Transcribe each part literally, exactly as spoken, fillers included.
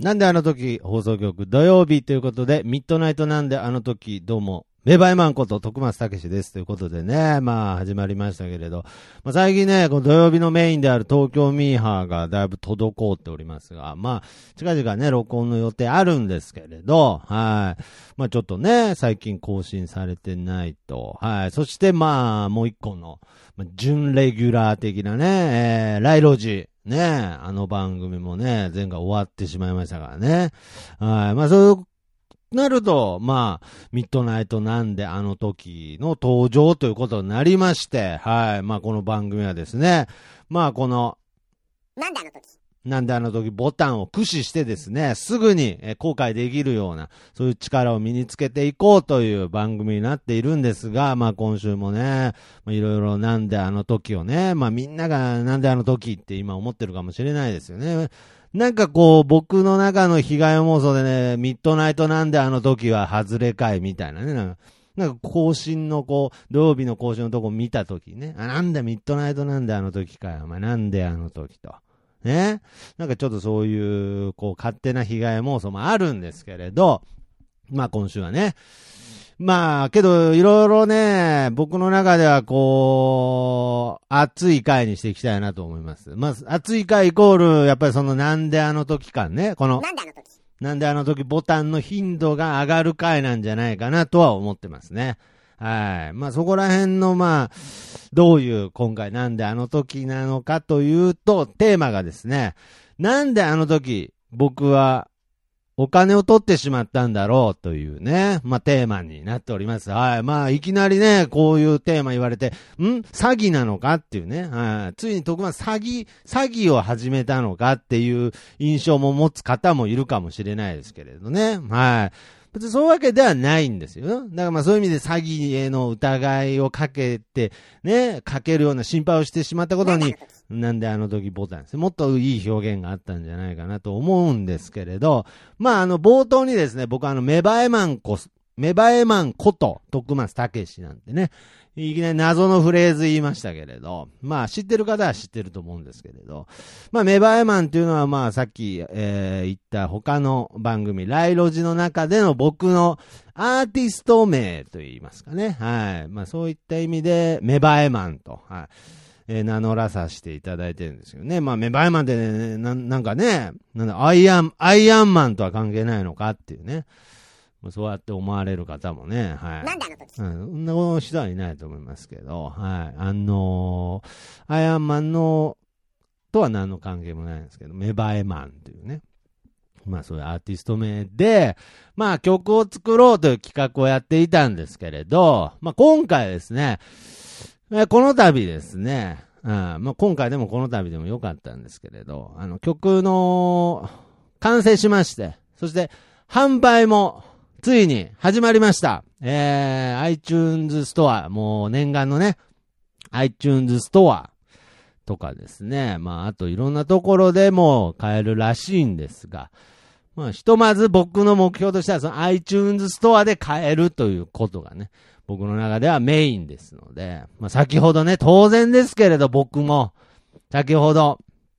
なんであの時放送局土曜日ということで、ミッドナイトなんであの時どうも、メバイマンこと徳松たけしですということでね、まあ始まりましたけれど、まあ、最近ね、この土曜日のメインである東京ミーハーがだいぶ滞っておりますが、まあ近々ね、録音の予定あるんですけれど、はい。まあちょっとね、最近更新されてないと、はい。そしてまあもう一個の、まあ、準レギュラー的なね、えー、ライロジ。ねえ、あの番組もね、前回終わってしまいましたからね。はい。まあそうなると、まあ、ミッドナイトなんであの時の登場ということになりまして、はい。まあこの番組はですね、まあこの、 なんであの時なんであの時ボタンを駆使してですね、すぐに公開できるような、そういう力を身につけていこうという番組になっているんですが、まあ今週もね、いろいろなんであの時をね、まあみんながなんであの時って今思ってるかもしれないですよね。なんかこう、僕の中の被害妄想でね、ミッドナイトなんであの時は外れかいみたいなね、なんか、なんか更新のこう、土曜日の更新のとこ見た時ね、あ、なんでミッドナイトなんであの時かよ、お前なんであの時と。ね。なんかちょっとそういう、こう、勝手な被害妄想もあるんですけれど、まあ今週はね、まあ、けど、いろいろね、僕の中ではこう、熱い回にしていきたいなと思います。まず、熱い回イコール、やっぱりそのなんであの時間ね、この、 なんであの時なんであの時ボタンの頻度が上がる回なんじゃないかなとは思ってますね。はい。まあそこら辺のまあ、どういう今回なんであの時なのかというと、テーマがですね、なんであの時僕はお金を取ってしまったんだろうというね、まあテーマになっております。はい。まあいきなりね、こういうテーマ言われて、ん詐欺なのかっていうね、はい。ついに徳松詐欺、詐欺を始めたのかっていう印象も持つ方もいるかもしれないですけれどね。はい。別にそういうわけではないんですよ。だからまあそういう意味で詐欺への疑いをかけて、ね、かけるような心配をしてしまったことに、なんであの時ボタンですね。もっといい表現があったんじゃないかなと思うんですけれど、まああの冒頭にですね、僕はあのメバエマンコ、メバエマンこと徳松たけしなんてね、いきなり謎のフレーズ言いましたけれど、まあ知ってる方は知ってると思うんですけれど、まあメバエマンっていうのはまあさっき、えー、言った他の番組、ライロジの中での僕のアーティスト名と言いますかね。はい。まあそういった意味でメバエマンと、はい。えー、名乗らさせていただいてるんですよね。まあメバエマンってね、な、なんかね、なんだ、アイアン、アイアンマンとは関係ないのかっていうね。そうやって思われる方もね、はい。 なんであの時うん、そんな人はいないと思いますけど、はい。あのー、アイアンマンの、とは何の関係もないんですけど、メバエマンっていうね。まあそういうアーティスト名で、まあ曲を作ろうという企画をやっていたんですけれど、まあ今回ですね、この度ですね、うん、まあ今回でもこの度でもよかったんですけれど、あの曲の完成しまして、そして販売もついに始まりました。えー、iTunes ストア、もう念願のね、iTunes ストアとかですね。まあ、あといろんなところでも買えるらしいんですが、まあ、ひとまず僕の目標としては、その iTunes ストアで買えるということがね、僕の中ではメインですので、まあ、先ほどね、当然ですけれど僕も、先ほど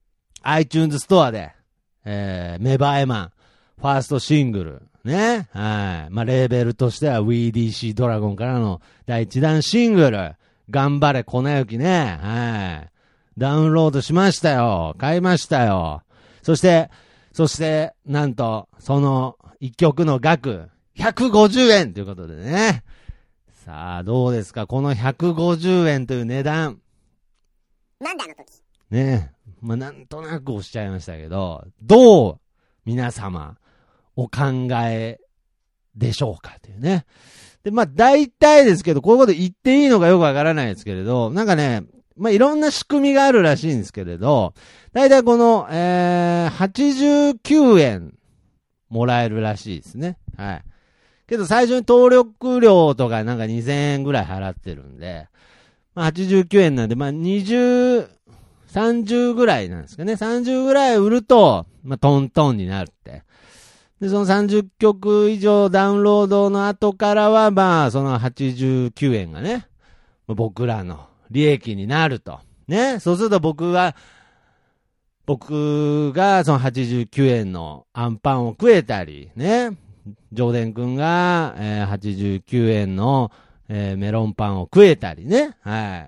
iTunes ストアで、えー、メバエマン、ファーストシングル、ね。はい。まあ、レーベルとしては ブイディーシー ドラゴンからの第一弾シングル、頑張れ粉雪ね。はい。ダウンロードしましたよ。買いましたよ。そして、そして、なんと、その一曲の額、ひゃくごじゅうえんということでね。さあ、どうですかこのひゃくごじゅうえんという値段。 なんであの時ね。まあ、なんとなくおっしゃいましたけど、どう、皆様、お考えでしょうかというね。で、まあ大体ですけど、こういうこと言っていいのかよくわからないですけれど、なんかね、まあいろんな仕組みがあるらしいんですけれど、大体この、えー、はちじゅうきゅうえんもらえるらしいですね。はい。けど最初に登録料とかなんかにせんえんぐらい払ってるんで、まあはちじゅうきゅうえんなんで、まあにじゅう、さんじゅうぐらいなんですかね。さんじゅうぐらい売ると、まあトントンになるって。で、そのさんじゅっきょく以上ダウンロードの後からは、まあ、そのはちじゅうきゅうえんがね、僕らの利益になると。ね。そうすると僕は、 僕がそのはちじゅうきゅうえんのアンパンを食えたり、ね。ジョーデン君が、えー、はちじゅうきゅうえんの、えー、メロンパンを食えたりね。はい。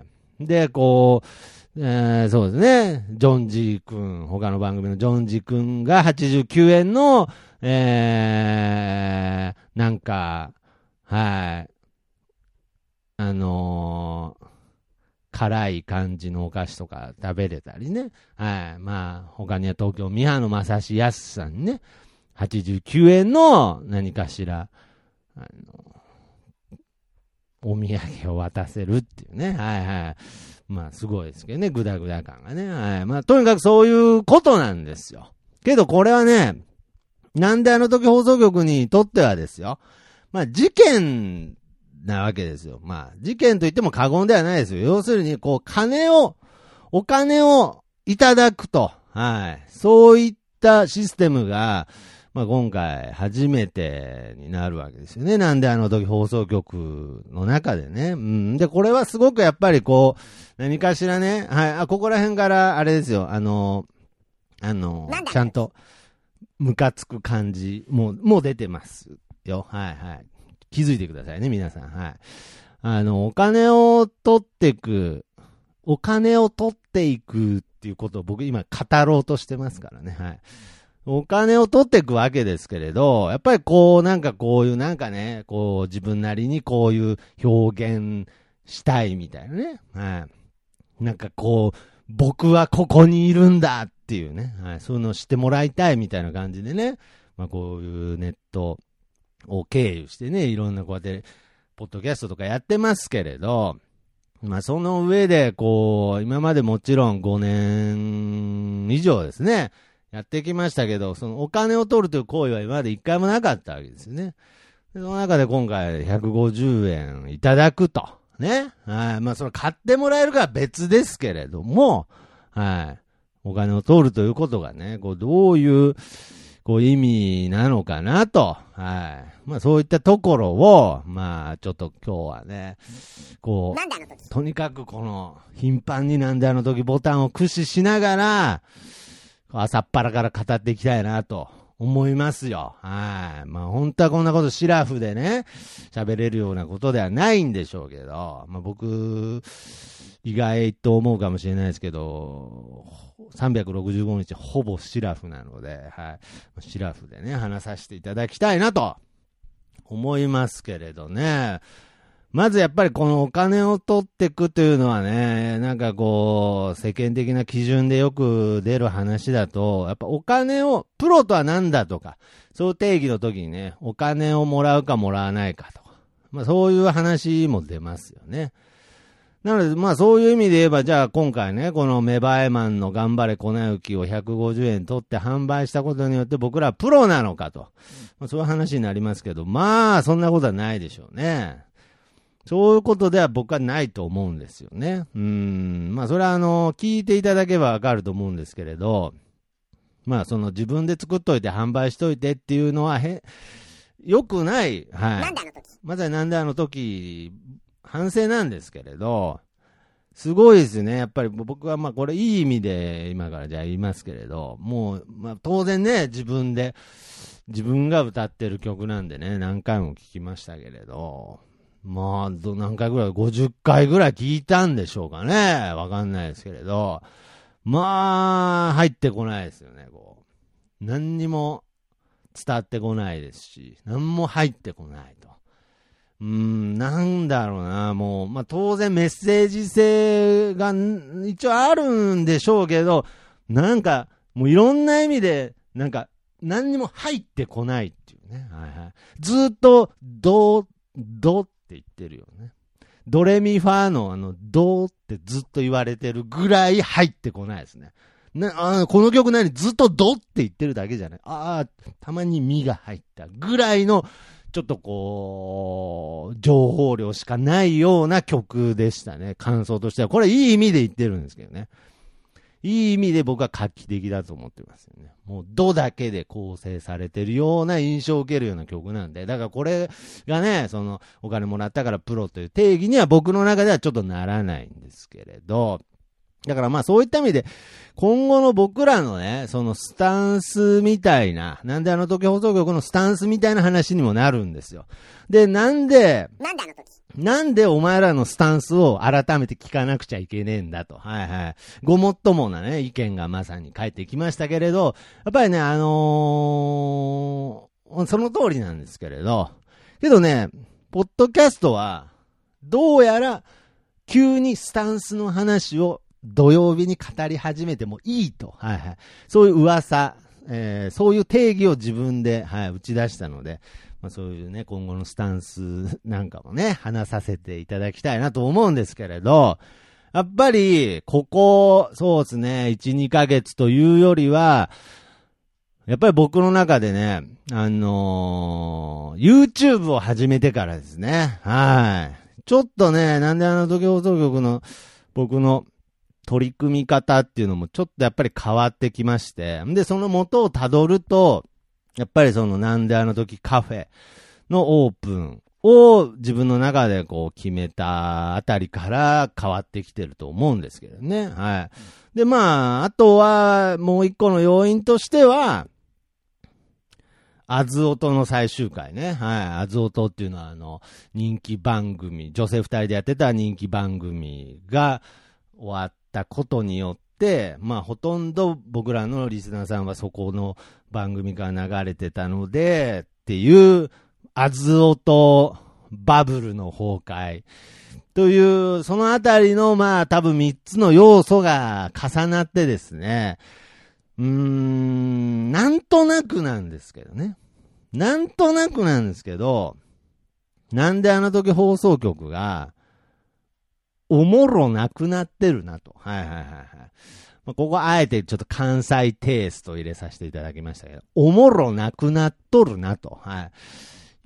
で、こう、えー、そうですね。ジョンジー君、他の番組のジョンジー君がはちじゅうきゅうえんの、えー、なんか、はい。あのー、辛い感じのお菓子とか食べれたりね。はい。まあ、他には東京、三葉の正志康さんにね、はちじゅうきゅうえんの何かしら、あの、お土産を渡せるっていうね。はいはい。まあ、すごいですけどね、グダグダ感がね。はい。まあ、とにかくそういうことなんですよ。けどこれはね、なんであの時放送局にとってはですよ。まあ、事件なわけですよ。まあ、事件と言っても過言ではないですよ。要するに、こう、金を、お金をいただくと。はい。そういったシステムが、まあ、今回初めてになるわけですよね。なんであの時放送局の中でね。うん。で、これはすごくやっぱりこう、何かしらね。はい。あ、ここら辺からあれですよ。あの、あの、ちゃんと、ムカつく感じ、もう、もう出てますよ。はいはい。気づいてくださいね、皆さん。はい。あの、お金を取っていく、お金を取っていくっていうことを僕今語ろうとしてますからね。はい。お金を取っていくわけですけれど、やっぱりこう、なんかこういうなんかね、こう自分なりにこういう表現したいみたいなね。はい。なんかこう、僕はここにいるんだっていうね。はい。そういうのを知ってもらいたいみたいな感じでね。まあこういうネットを経由してね、いろんなこうやって、ポッドキャストとかやってますけれど、まあその上でこう、今までもちろんごねん以上ですね。やってきましたけど、そのお金を取るという行為は今まで一回もなかったわけですよね。でその中で今回ひゃくごじゅうえんいただくと。ね。はい。まあそれ買ってもらえるかは別ですけれども、はい。お金を取るということがね、こうどういう、こう意味なのかなと。はい。まあそういったところを、まあちょっと今日はね、こう、とにかくこの頻繁になんであの時ボタンを駆使しながら、朝っぱらから語っていきたいなと思いますよ。はい。まあ本当はこんなことシラフでね、喋れるようなことではないんでしょうけど、まあ僕、意外と思うかもしれないですけど、さんびゃくろくじゅうごにちほぼシラフなので、はい。シラフでね、話させていただきたいなと思いますけれどね。まずやっぱりこのお金を取っていくというのはね、なんかこう、世間的な基準でよく出る話だと、やっぱお金を、プロとは何だとか、そういう定義の時にね、お金をもらうかもらわないかとか、まあそういう話も出ますよね。なのでまあそういう意味で言えば、じゃあ今回ね、このメバエマンの頑張れ粉雪をひゃくごじゅうえん取って販売したことによって僕らはプロなのかと、まあ、そういう話になりますけど、まあそんなことはないでしょうね。そういうことでは僕はないと思うんですよね。うーん。まあそれはあの、聞いていただけばわかると思うんですけれど、まあその自分で作っといて販売しといてっていうのはへ、良くない。はい。 なんであの時。 まさになんであの時、反省なんですけれど、すごいですね。やっぱり僕はまあこれいい意味で今からじゃあ言いますけれど、もう、まあ当然ね、自分で、自分が歌ってる曲なんでね、何回も聞きましたけれど、まあ、ど、何回ぐらい ?ごじゅっかいぐらい聞いたんでしょうかね。わかんないですけれど。まあ、入ってこないですよね、こう。何にも伝わってこないですし、何も入ってこないと。うーん、なんだろうな、もう、まあ当然メッセージ性が一応あるんでしょうけど、なんか、もういろんな意味で、なんか、何にも入ってこないっていうね。はいはい。ずっと、どう、どうって言ってるよね。ドレミファーのあの、ドーってずっと言われてるぐらい入ってこないですね。なあこの曲何ずっとドって言ってるだけじゃない。ああ、たまにミが入ったぐらいの、ちょっとこう、情報量しかないような曲でしたね。感想としては。これいい意味で言ってるんですけどね。いい意味で僕は画期的だと思ってますよね。もう、ドだけで構成されてるような印象を受けるような曲なんで。だからこれがね、その、お金もらったからプロという定義には僕の中ではちょっとならないんですけれど。だからまあそういった意味で、 今後の僕らのね、そのスタンスみたいな、なんであの時放送局のスタンスみたいな話にもなるんですよ。で、なんで、 なんであの時なんでお前らのスタンスを改めて聞かなくちゃいけねえんだと。はいはい。ごもっともなね、意見がまさに返ってきましたけれど、やっぱりね、あのー、その通りなんですけれど、けどね、ポッドキャストは、どうやら、急にスタンスの話を土曜日に語り始めてもいいと。はいはい。そういう噂、えー、そういう定義を自分で、はい、打ち出したので、まあ、そういうね、今後のスタンスなんかもね、話させていただきたいなと思うんですけれど、やっぱり、ここ、そうですね、いち、にかげつというよりは、やっぱり僕の中でね、あのー、YouTube を始めてからですね、はい。ちょっとね、なんであの時放送局の僕の取り組み方っていうのもちょっとやっぱり変わってきまして、で、その元をたどると、やっぱりそのなんであの時カフェのオープンを自分の中でこう決めたあたりから変わってきてると思うんですけどね。はい。で、まあ、あとはもう一個の要因としては、あずおとの最終回ね。はい。あずおとっていうのはあの、人気番組、女性二人でやってた人気番組が終わったことによって、まあほとんど僕らのリスナーさんはそこの番組が流れてたので、っていう、あずおとバブルの崩壊。という、そのあたりのまあ多分三つの要素が重なってですね、うーん、なんとなくなんですけどね。なんとなくなんですけど、なんであの時放送局が、おもろなくなってるなと。はいはいはいはい。まあ、ここあえてちょっと関西テイスト入れさせていただきましたけど、おもろなくなっとるなと。はい。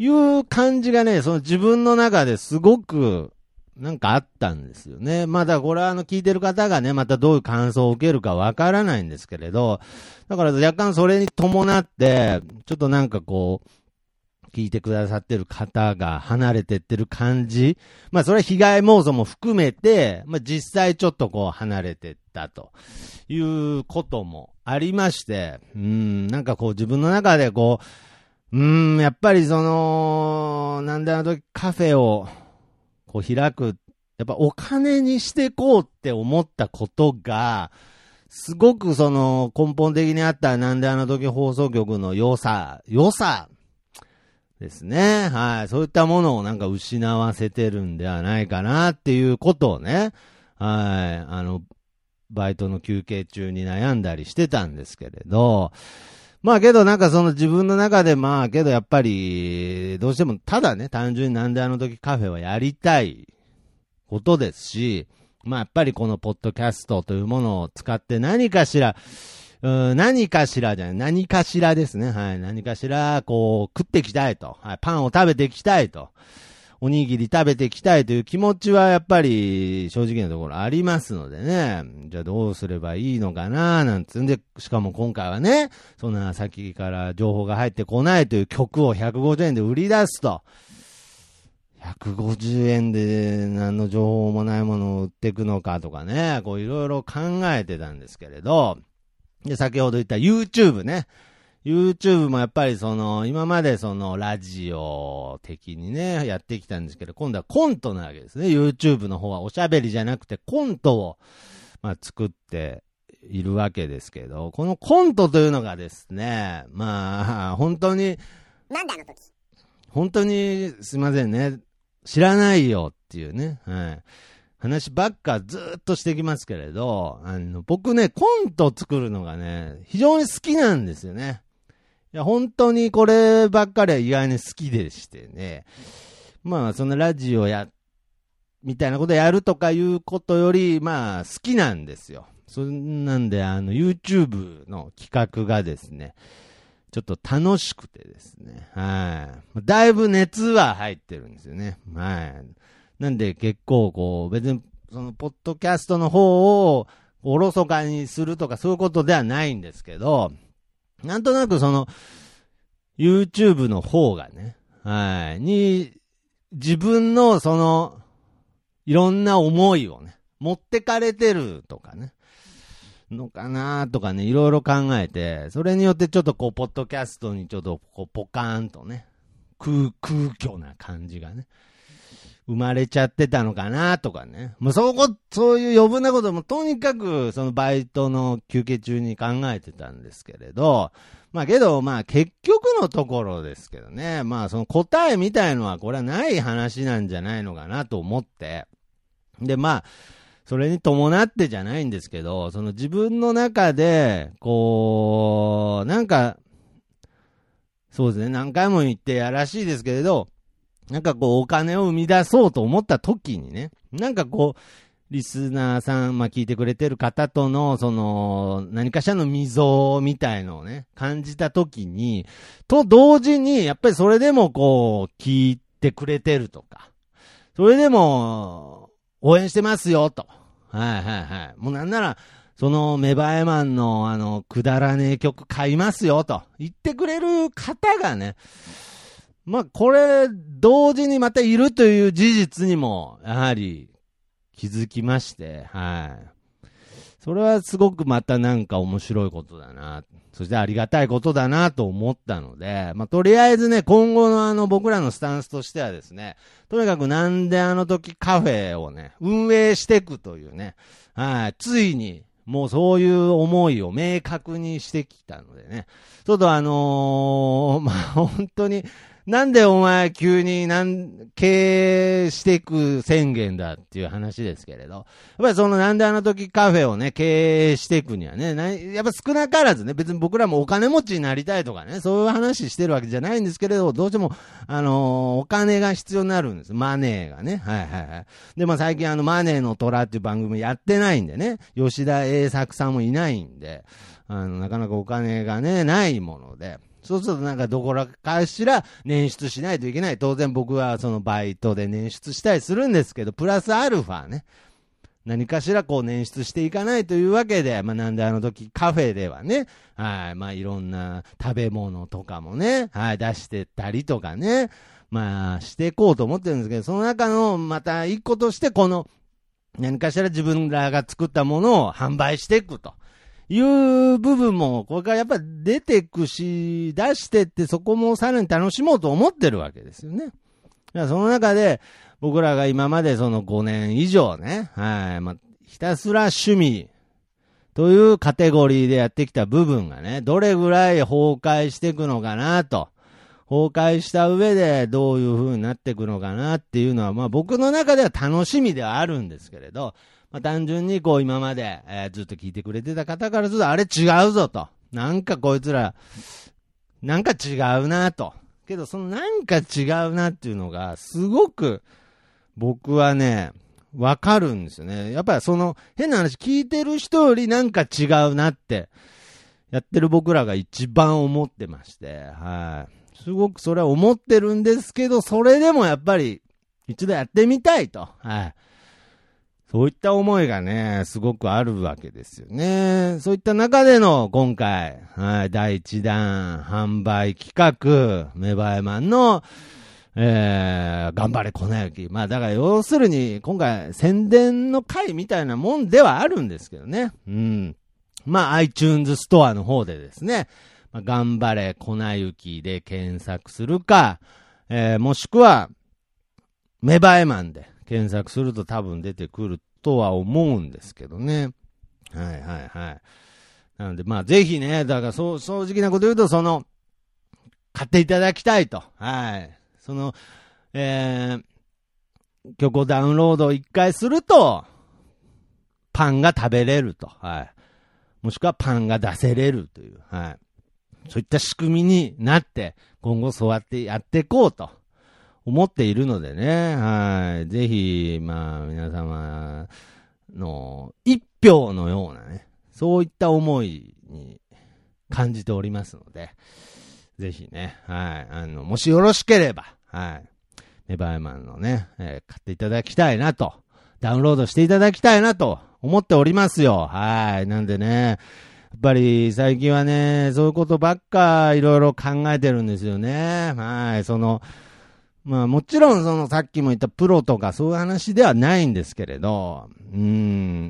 いう感じがね、その自分の中ですごく、なんかあったんですよね。まあだこれはあの聞いてる方がね、またどういう感想を受けるかわからないんですけれど、だから若干それに伴って、ちょっとなんかこう、聞いてくださってる方が離れてってる感じ。まあそれは被害妄想も含めて、まあ実際ちょっとこう離れてったということもありまして、うん、なんかこう自分の中でこう、うん、やっぱりその、なんであの時カフェを、こう開く、やっぱお金にしてこうって思ったことが、すごくその根本的にあったなんであの時放送局の良さ、良さですね。はい。そういったものをなんか失わせてるんではないかなっていうことをね、はい。あの、バイトの休憩中に悩んだりしてたんですけれど、まあけどなんかその自分の中でまあけどやっぱりどうしてもただね単純になんであの時カフェはやりたいことですし、まあやっぱりこのポッドキャストというものを使って何かしら、う何かしらじゃない、何かしらですね。はい。何かしらこう食っていきたいと。はい。パンを食べていきたいと。おにぎり食べていきたいという気持ちはやっぱり正直なところありますのでね。じゃあどうすればいいのかななんつんで、しかも今回はね、そんな先から情報が入ってこないという曲をひゃくごじゅうえんで売り出すと。ひゃくごじゅうえんで何の情報もないものを売っていくのかとかね、こういろいろ考えてたんですけれど、で、先ほど言った YouTube ね。YouTube もやっぱりその、今までそのラジオ的にね、やってきたんですけど、今度はコントなわけですね。YouTube の方はおしゃべりじゃなくてコントを、まあ、作っているわけですけど、このコントというのがですね、まあ、本当に、 なんであの時本当にすいませんね、知らないよっていうね、はい。話ばっかずーっとしてきますけれど、あの、僕ね、コント作るのがね、非常に好きなんですよね。いや、本当にこればっかりは意外に好きでしてね。まあ、そのラジオや、みたいなことやるとかいうことより、まあ、好きなんですよ。そんなんで、あの、YouTube の企画がですね、ちょっと楽しくてですね、はい。だいぶ熱は入ってるんですよね。はい。なんで結構こう、別に、その、ポッドキャストの方を、おろそかにするとかそういうことではないんですけど、なんとなくその、YouTube の方がね、はい、に、自分のその、いろんな思いをね、持ってかれてるとかね。 のかなとかね、いろいろ考えて、それによってちょっとこう、ポッドキャストにちょっとこう、ポカーンとね、空、空虚な感じがね、生まれちゃってたのかなとかね。もうそこ、そういう余分なこともとにかくそのバイトの休憩中に考えてたんですけれど、まあけどまあ結局のところですけどね、まあその答えみたいのはこれはない話なんじゃないのかなと思って、でまあ、それに伴ってじゃないんですけど、その自分の中で、こう、なんか、そうですね、何回も言ってやらしいですけれど、なんかこうお金を生み出そうと思った時にね、なんかこう、リスナーさん、まあ聞いてくれてる方との、その、何かしらの溝みたいのをね、感じた時に、と同時に、やっぱりそれでもこう、聞いてくれてるとか、それでも、応援してますよ、と。はいはいはい。もうなんなら、その、メバエマンの、あの、くだらねえ曲買いますよ、と言ってくれる方がね、まあ、これ、同時にまたいるという事実にも、やはり、気づきまして、はい。それはすごくまたなんか面白いことだな、そしてありがたいことだなと思ったので、まあ、とりあえずね、今後のあの、僕らのスタンスとしてはですね、とにかくなんであの時カフェをね、運営していくというね、はい、ついに、もうそういう思いを明確にしてきたのでね、ちょっとあのー、まあ、本当に、なんでお前急になん経営していく宣言だっていう話ですけれど、やっぱりそのなんであの時カフェをね、経営していくにはね、やっぱ少なからずね、別に僕らもお金持ちになりたいとかね、そういう話してるわけじゃないんですけれど、どうしても、あのー、お金が必要になるんです。マネーがね。はいはいはい。で、まあ最近あの、マネーの虎っていう番組やってないんでね、吉田栄作さんもいないんで、あの、なかなかお金がね、ないもので、そうするとなんかどこらかしら捻出しないといけない。当然僕はそのバイトで捻出したりするんですけど、プラスアルファね。何かしらこう捻出していかないというわけで、まあなんであの時カフェではね、はい、まあいろんな食べ物とかもね、はい、出してたりとかね、まあしていこうと思ってるんですけど、その中のまた一個としてこの何かしら自分らが作ったものを販売していくと。いう部分も、これからやっぱり出てくし、出してってそこもさらに楽しもうと思ってるわけですよね。だからその中で、僕らが今までそのごねん以上ね、はい、まあ、ひたすら趣味というカテゴリーでやってきた部分がね、どれぐらい崩壊していくのかなと。崩壊した上でどういう風になっていくのかなっていうのは、まあ僕の中では楽しみではあるんですけれど、まあ、単純にこう今まで、えー、ずっと聞いてくれてた方からするとあれ違うぞと。なんかこいつら、なんか違うなと。けどそのなんか違うなっていうのがすごく僕はね、わかるんですよね。やっぱりその変な話聞いてる人よりなんか違うなってやってる僕らが一番思ってまして、はい。すごくそれは思ってるんですけど、それでもやっぱり一度やってみたいと。はい。そういった思いがね、すごくあるわけですよね。そういった中での今回、はい、だいいちだん販売企画、メバエマンの、えー、頑張れ粉雪。まあだから要するに今回宣伝の回みたいなもんではあるんですけどね。うん。まあ iTunes ストアの方でですね、まあ、頑張れ粉雪で検索するか、えー、もしくは、メバエマンで検索すると多分出てくるとは思うんですけどね。はいはいはい。なのでまあぜひね、だからそう正直なこと言うとその、買っていただきたいと。はい。その、えー、曲をダウンロード一回すると、パンが食べれると。はい。もしくはパンが出せれるという。はい。そういった仕組みになって、今後そうやってやっていこうと。思っているのでね、はい。ぜひ、まあ、皆様の一票のようなね、そういった思いに感じておりますので、ぜひね、はい。あの、もしよろしければ、はい。メバエマンのね、えー、買っていただきたいなと、ダウンロードしていただきたいなと思っておりますよ。はい。なんでね、やっぱり最近はね、そういうことばっかいろいろ考えてるんですよね。はい。その、まあもちろんそのさっきも言ったプロとかそういう話ではないんですけれど、 うん、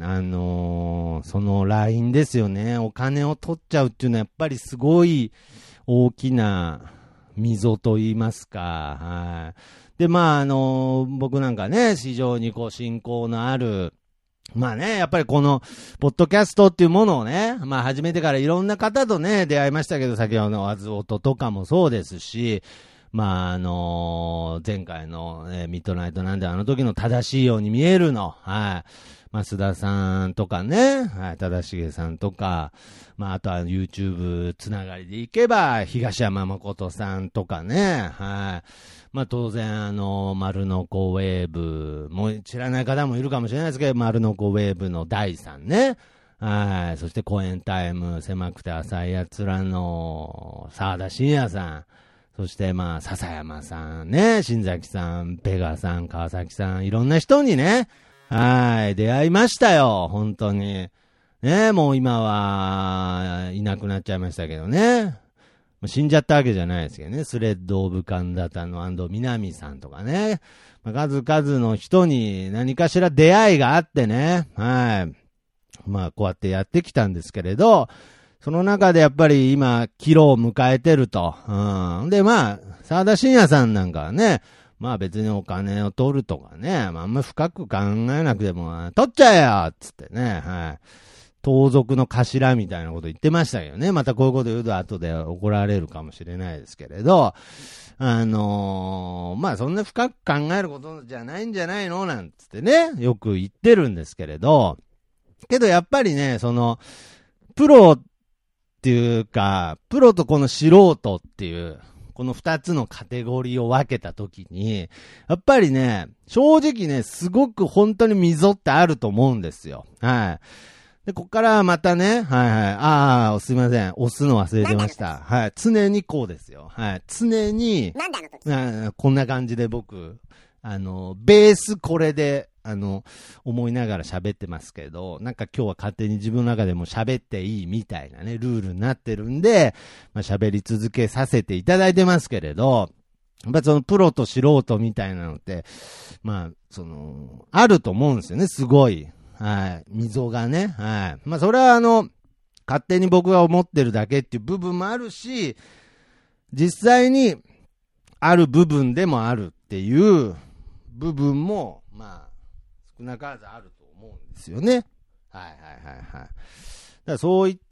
あのー、そのラインですよね。お金を取っちゃうっていうのはやっぱりすごい大きな溝と言いますか。はい。で、まあ、あのー、僕なんかね、非常にこう信仰のある、まあね、やっぱりこの、ポッドキャストっていうものをね、まあ始めてからいろんな方とね、出会いましたけど、先ほどのあずおととかもそうですし、まああのー、前回の、ね、ミッドナイトなんであの時の正しいように見えるの、はい。増田さんとかね、はい、正しさんとか、まああとは YouTube つながりでいけば、東山誠さんとかね、はい。まあ当然あの、丸のこウェーブ、もう知らない方もいるかもしれないですけど、丸のこウェーブの第三ね。はい。そして公演タイム、狭くて浅い奴らの沢田信也さん。そしてまあ、笹山さんね、新崎さん、ペガさん、川崎さん、いろんな人にね、はい、出会いましたよ、本当に。ね、もう今は、いなくなっちゃいましたけどね。死んじゃったわけじゃないですけどね。スレッド・オブ・カンダタの安藤南さんとかね。まあ、数々の人に何かしら出会いがあってね。はい。まあ、こうやってやってきたんですけれど、その中でやっぱり今、岐路を迎えてると。うん。で、まあ、沢田信也さんなんかはね、まあ別にお金を取るとかね、まああんま深く考えなくても、取っちゃえよつってね、はい。盗賊の頭みたいなこと言ってましたけどね。またこういうこと言うと後で怒られるかもしれないですけれど、あのー、まあそんな深く考えることじゃないんじゃないのなんつってね、よく言ってるんですけれど、けどやっぱりね、その、プロっていうか、プロとこの素人っていう、この二つのカテゴリーを分けたときに、やっぱりね、正直ね、すごく本当に溝ってあると思うんですよ。はい。で、こっからまたね、はいはい。ああ、すいません。押すの忘れてました。はい。常にこうですよ。はい。常に、 なんであの時あこんな感じで僕、あの、ベースこれで、あの、思いながら喋ってますけど、なんか今日は勝手に自分の中でも喋っていいみたいなね、ルールになってるんで、まあ喋り続けさせていただいてますけれど、やっぱそのプロと素人みたいなのって、まあ、その、あると思うんですよね、すごい。はい。溝がね。はい。まあそれはあの、勝手に僕が思ってるだけっていう部分もあるし、実際にある部分でもあるっていう部分も、まあ、少なからずあると思うんですよね。はいはいはいはい。だからそういった、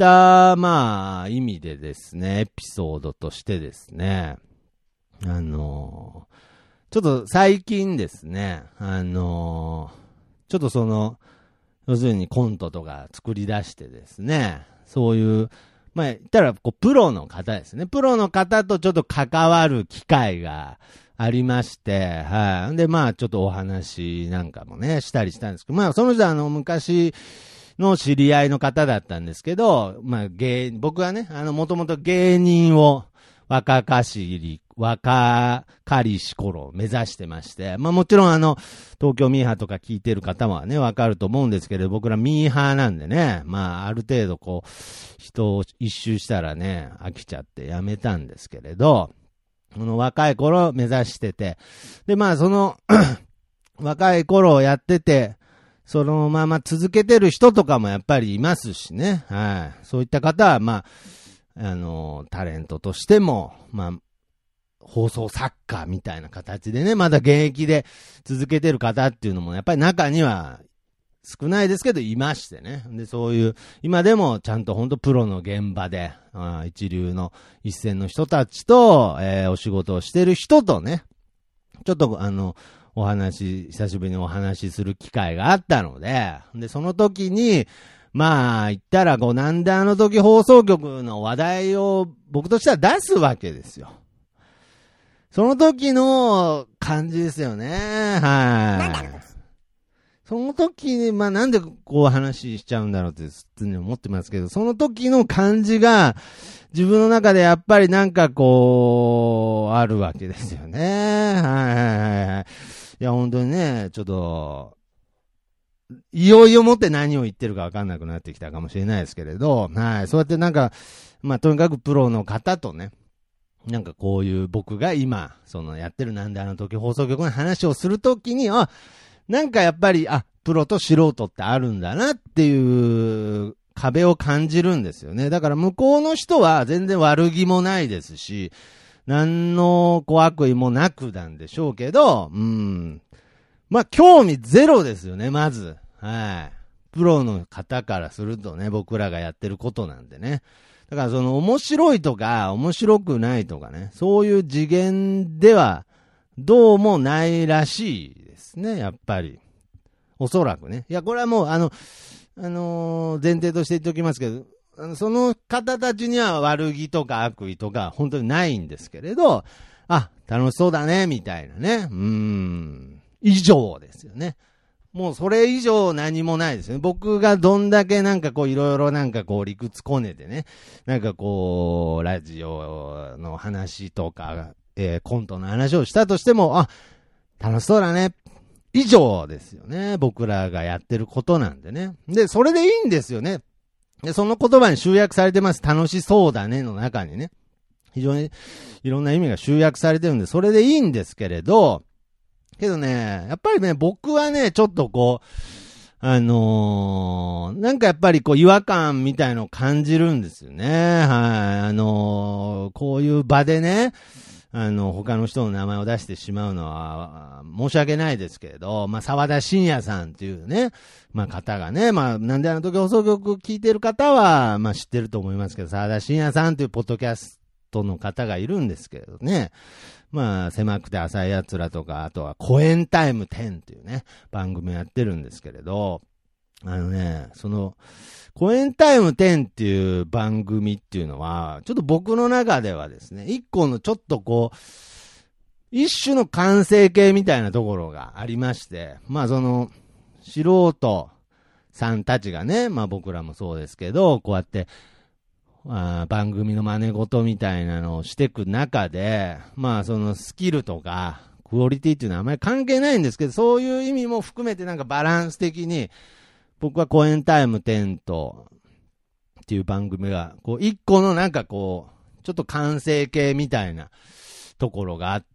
まあ、意味でですね、エピソードとしてですね、あのー、ちょっと最近ですね、あのー、ちょっとその、要するにコントとか作り出してですね、そういう、まあ、言ったら、こう、プロの方ですね。プロの方とちょっと関わる機会がありまして、はい。で、まあ、ちょっとお話なんかもね、したりしたんですけど、まあ、その人はあの、昔の知り合いの方だったんですけど、まあ、芸、僕はね、あの、もともと芸人を若かしり、若かりし頃目指してまして、まあもちろんあの、東京ミーハーとか聞いてる方はね、わかると思うんですけど、僕らミーハーなんでね、まあある程度こう、人を一周したらね、飽きちゃってやめたんですけれど、この若い頃目指してて、でまあその、若い頃やってて、そのまま続けてる人とかもやっぱりいますしね、はい。そういった方は、まあ、あの、タレントとしても、まあ、放送作家みたいな形でね、まだ現役で続けてる方っていうのもやっぱり中には少ないですけどいましてね。で、そういう、今でもちゃんと本当プロの現場で、あ一流の一線の人たちと、えー、お仕事をしてる人とね、ちょっとあの、お話、久しぶりにお話しする機会があったので、で、その時に、まあ、言ったらこう、なんであの時放送局の話題を僕としては出すわけですよ。その時の感じですよね。はい。その時に、まあなんでこう話しちゃうんだろうって常に思ってますけど、その時の感じが自分の中でやっぱりなんかこう、あるわけですよね。はいはいはいはい。いや本当にね、ちょっと、いよいよもって何を言ってるか分かんなくなってきたかもしれないですけれど、はい。そうやってなんか、まあとにかくプロの方とね、なんかこういう僕が今、そのやってるなんであの時放送局の話をするときに、あ、 なんかやっぱり、あ、プロと素人ってあるんだなっていう壁を感じるんですよね。だから向こうの人は全然悪気もないですし、何のこう悪意もなくなんでしょうけど、うん。まあ、興味ゼロですよね、まず。はい。プロの方からするとね、僕らがやってることなんでね。だからその面白いとか面白くないとかね、そういう次元ではどうもないらしいですね、やっぱり。おそらくね。いや、これはもう、あの、あのー、前提として言っておきますけど、あのその方たちには悪気とか悪意とか本当にないんですけれど、あ、楽しそうだね、みたいなね。うーん。以上ですよね。もうそれ以上何もないですよね。僕がどんだけなんかこういろいろなんかこう理屈こねてね、なんかこう、ラジオの話とか、えー、コントの話をしたとしても、あ、楽しそうだね。以上ですよね。僕らがやってることなんでね。で、それでいいんですよね。で、その言葉に集約されてます。楽しそうだねの中にね。非常にいろんな意味が集約されてるんで、それでいいんですけれど、けどね、やっぱりね、僕はね、ちょっとこう、あのー、なんかやっぱりこう違和感みたいのを感じるんですよね。はい。あのー、こういう場でね、あの、他の人の名前を出してしまうのは、申し訳ないですけれど、まあ、沢田信也さんっていうね、まあ、方がね、まあ、なんであの時放送局聞いてる方は、まあ、知ってると思いますけど、沢田信也さんというポッドキャストの方がいるんですけれどね、まあ、狭くて浅い奴らとか、あとは、コエンタイムテンっていうね、番組やってるんですけれど、あのね、その、コエンタイムテンっていう番組っていうのは、ちょっと僕の中ではですね、一個のちょっとこう、一種の完成形みたいなところがありまして、まあその、素人さんたちがね、まあ僕らもそうですけど、こうやって、あ番組の真似事みたいなのをしていく中で、まあそのスキルとか、クオリティっていうのはあまり関係ないんですけど、そういう意味も含めてなんかバランス的に、僕はコエンタイムテントっていう番組が、こう、一個のなんかこう、ちょっと完成形みたいなところがあって、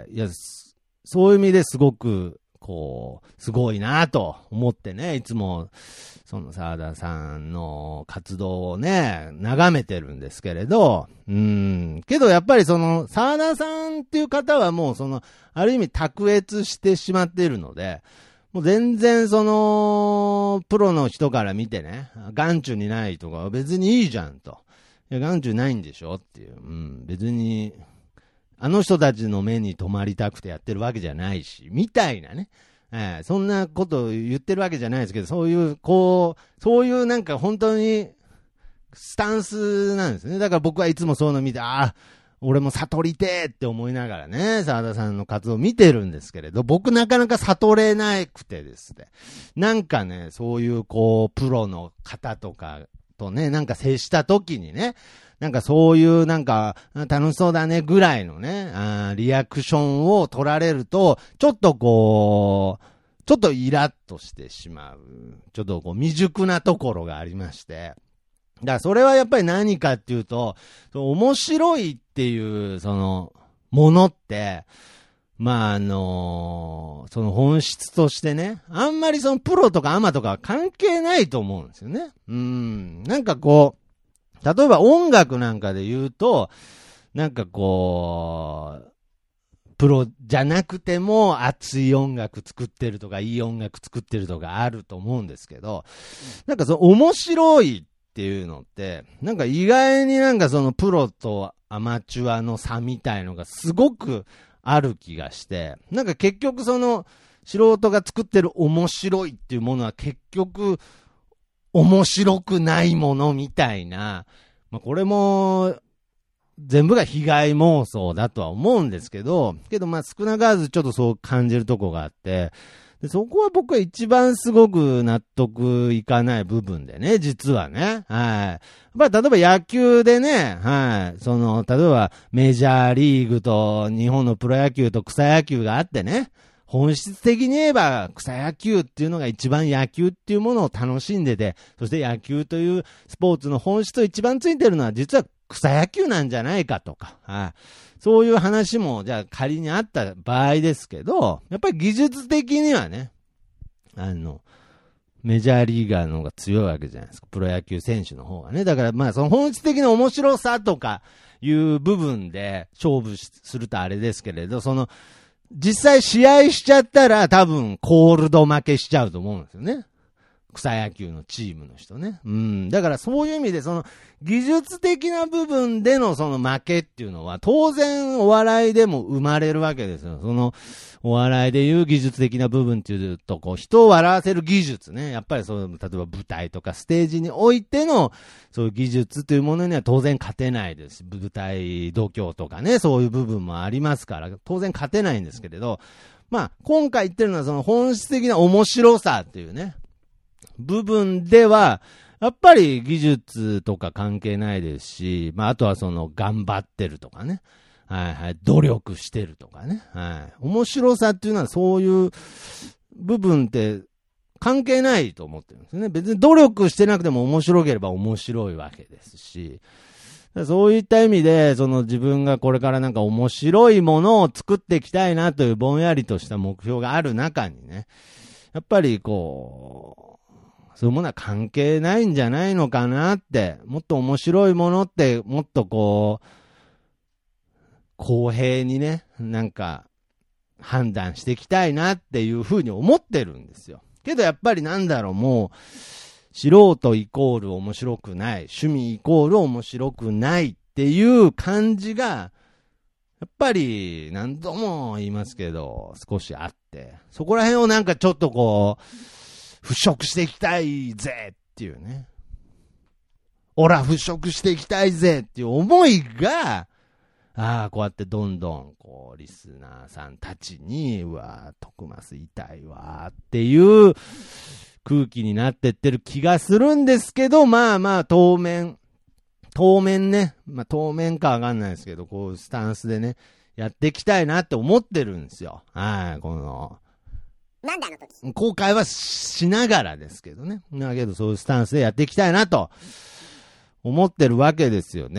いや、そういう意味ですごく、こう、すごいなと思ってね、いつも、その沢田さんの活動をね、眺めてるんですけれど、うん、けどやっぱりその、沢田さんっていう方はもうその、ある意味卓越してしまっているので、もう全然その、プロの人から見てね、眼中にないとか別にいいじゃんと。いや、眼中ないんでしょっていう。うん、別に、あの人たちの目に留まりたくてやってるわけじゃないし、みたいなね。えー、そんなことを言ってるわけじゃないですけど、そういう、こう、そういうなんか本当に、スタンスなんですね。だから僕はいつもそういうの見て、ああ、俺も悟りてーって思いながらね、沢田さんの活動を見てるんですけれど、僕なかなか悟れなくてですね。なんかね、そういうこう、プロの方とかとね、なんか接した時にね、なんかそういうなんか楽しそうだねぐらいのね、あリアクションを取られると、ちょっとこう、ちょっとイラッとしてしまう。ちょっとこう未熟なところがありまして。だからそれはやっぱり何かっていうと、面白いっていう、その、ものって、まああのー、その本質としてね、あんまりそのプロとかアマとかは関係ないと思うんですよね。うん。なんかこう、例えば音楽なんかで言うと、なんかこう、プロじゃなくても熱い音楽作ってるとか、いい音楽作ってるとかあると思うんですけど、なんかその面白いっていうのって、なんか意外になんかそのプロとアマチュアの差みたいのがすごくある気がして、なんか結局その素人が作ってる面白いっていうものは結局面白くないものみたいな、まあこれも全部が被害妄想だとは思うんですけど、けどまあ少なからずちょっとそう感じるとこがあって、でそこは僕は一番すごく納得いかない部分でね、実はね。はい。まあ、例えば野球でね、はい。その、例えばメジャーリーグと日本のプロ野球と草野球があってね、本質的に言えば草野球っていうのが一番野球っていうものを楽しんでて、そして野球というスポーツの本質と一番ついてるのは実は草野球なんじゃないかとか、はい。そういう話も、じゃあ仮にあった場合ですけど、やっぱり技術的にはね、 あの、メジャーリーガーの方が強いわけじゃないですか。プロ野球選手の方がね。だからまあその本質的な面白さとかいう部分で勝負するとあれですけれど、その、実際試合しちゃったら多分コールド負けしちゃうと思うんですよね。草野球のチームの人ね。うん。だからそういう意味でその技術的な部分でのその負けっていうのは当然お笑いでも生まれるわけですよ。そのお笑いでいう技術的な部分っていうとこう人を笑わせる技術ね。やっぱりそう、例えば舞台とかステージにおいてのそういう技術というものには当然勝てないです。舞台度胸とかね、そういう部分もありますから当然勝てないんですけれど、まあ今回言ってるのはその本質的な面白さっていうね。部分では、やっぱり技術とか関係ないですし、まあ、あとはその、頑張ってるとかね。はいはい。努力してるとかね。はい。面白さっていうのはそういう部分って関係ないと思ってるんですよね。別に努力してなくても面白ければ面白いわけですし、そういった意味で、その自分がこれからなんか面白いものを作っていきたいなというぼんやりとした目標がある中にね、やっぱりこう、そういうものは関係ないんじゃないのかなって、もっと面白いものって、もっとこう、公平にね、なんか、判断していきたいなっていうふうに思ってるんですよ。けどやっぱりなんだろう、もう、素人イコール面白くない、趣味イコール面白くないっていう感じが、やっぱり何度も言いますけど、少しあって、そこら辺をなんかちょっとこう、払拭していきたいぜっていうね。おら払拭していきたいぜっていう思いが、ああ、こうやってどんどん、こう、リスナーさんたちに、うわー、徳増痛いわーっていう空気になってってる気がするんですけど、まあまあ、当面、当面ね、まあ当面かわかんないですけど、こう、スタンスでね、やっていきたいなって思ってるんですよ。はい、この、 なんであの時。 後悔はしながらですけどね。だけどそういうスタンスでやっていきたいなと思ってるわけですよ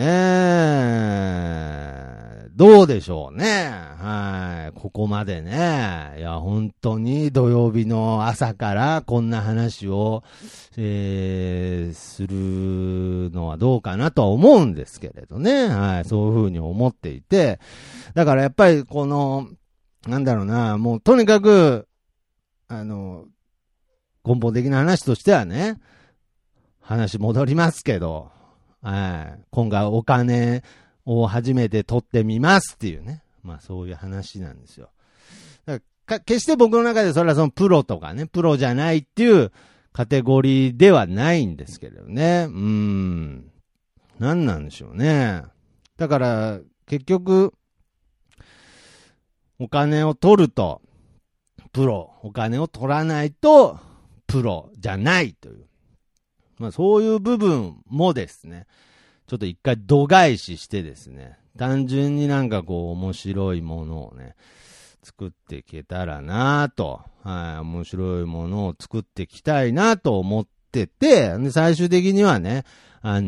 ね。どうでしょうね。はい。ここまでね。いや、本当に土曜日の朝からこんな話を、えー、するのはどうかなとは思うんですけれどね。はい。そういうふうに思っていて。だからやっぱりこの、なんだろうな、もうとにかく、あの、根本的な話としてはね、話戻りますけど、はい、今回お金を初めて取ってみますっていうね、まあそういう話なんですよ。だからか決して僕の中でそれはそのプロとかね、プロじゃないっていうカテゴリーではないんですけれどね。うーん。何なんでしょうね。だから結局、お金を取ると、プロ、お金を取らないと、プロじゃないという。まあそういう部分もですね、ちょっと一回度外視してですね、単純になんかこう面白いものをね、作っていけたらなぁと、はい、面白いものを作っていきたいなと思ってて、で最終的にはね、あ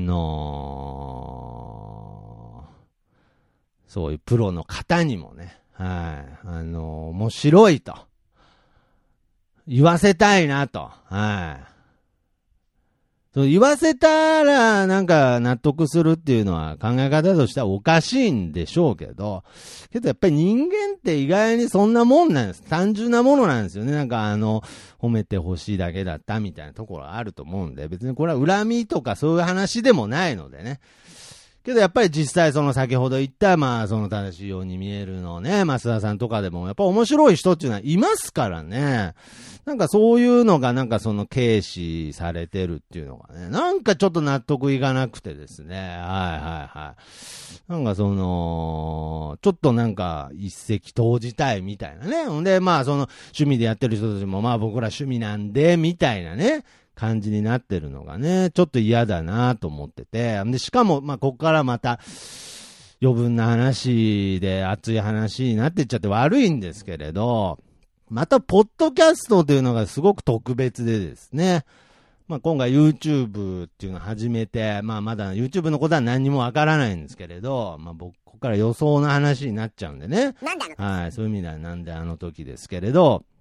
のー、そういうプロの方にもね、はい、あのー、面白いと。言わせたいなと。はい。そう言わせたらなんか納得するっていうのは考え方としてはおかしいんでしょうけど、けどやっぱり人間って意外にそんなもんなんです。単純なものなんですよね。なんかあの、褒めてほしいだけだったみたいなところがあると思うんで、別にこれは恨みとかそういう話でもないのでね。けどやっぱり実際その先ほど言ったまあその正しいように見えるのね、増田さんとかでもやっぱ面白い人っていうのはいますからね。なんかそういうのがなんかその軽視されてるっていうのがね、なんかちょっと納得いかなくてですね。はいはいはい。なんかその、ちょっとなんか一石投じたいみたいなね。んでまあその趣味でやってる人たちもまあ僕ら趣味なんでみたいなね。感じになってるのがね、ちょっと嫌だなと思ってて、で、しかも、まあ、ここからまた、余分な話で熱い話になってっちゃって悪いんですけれど、また、ポッドキャストというのがすごく特別でですね、まあ、今回 YouTube っていうのを始めて、まあ、まだ YouTube のことは何にもわからないんですけれど、まあ、僕、ここから予想の話になっちゃうんでね、はい、そういう意味ではなんであの時ですけれど、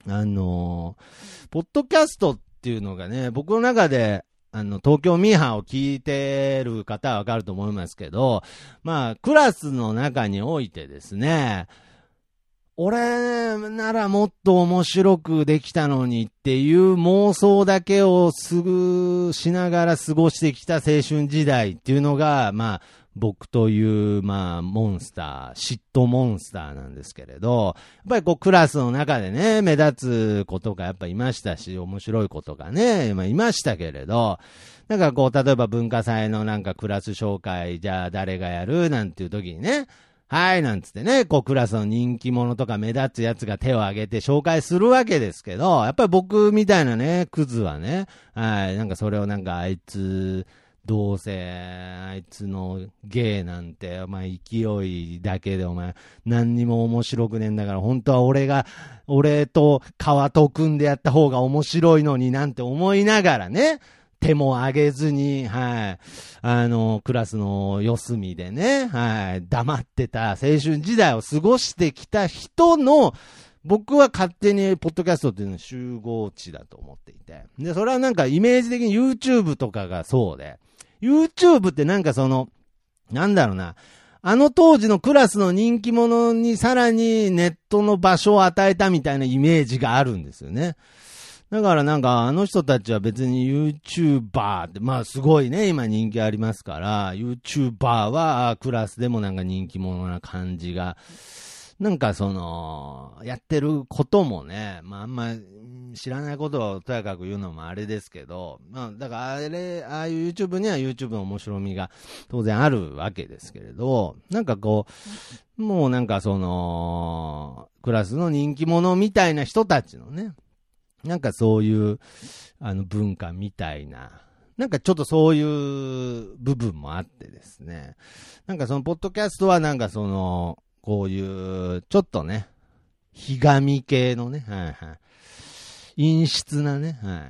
あのー、ポッドキャストっていうのがね、僕の中で、あの、東京ミーハーを聞いてる方はわかると思いますけど、まあ、クラスの中においてですね、俺ならもっと面白くできたのにっていう妄想だけをすぐしながら過ごしてきた青春時代っていうのが、まあ、僕という、まあ、モンスター、嫉妬モンスターなんですけれど、やっぱりこう、クラスの中でね、目立つ子とかやっぱいましたし、面白い子とかね、まあ、いましたけれど、なんかこう、例えば文化祭のなんかクラス紹介、じゃあ誰がやるなんていう時にね、はい、なんつってね、こうクラスの人気者とか目立つやつが手を挙げて紹介するわけですけど、やっぱり僕みたいなね、クズはね、はい、なんかそれをなんかあいつ、どうせ、あいつの芸なんて、お前勢いだけでお前何にも面白くねえんだから、本当は俺が、俺と川と組んでやった方が面白いのになんて思いながらね、手も上げずに、はい、あの、クラスの四隅でね、はい、黙ってた青春時代を過ごしてきた人の、僕は勝手にポッドキャストっていうのは集合地だと思っていて。で、それはなんかイメージ的に YouTube とかがそうで、YouTube ってなんかその、なんだろうな、あの当時のクラスの人気者にさらにネットの場所を与えたみたいなイメージがあるんですよね。だからなんかあの人たちは別に YouTuber って、まあすごいね、今人気ありますから、YouTuber はクラスでもなんか人気者な感じが、なんかその、やってることもね、まああんま知らないことをとやかく言うのもあれですけど、まあだからあれ、ああいう YouTube には YouTube の面白みが当然あるわけですけれど、なんかこう、もうなんかその、クラスの人気者みたいな人たちのね、なんかそういう、あの文化みたいな、なんかちょっとそういう部分もあってですね、なんかそのポッドキャストはなんかその、こういう、ちょっとね、ひがみ系のね、はいはい。陰湿なね、はい。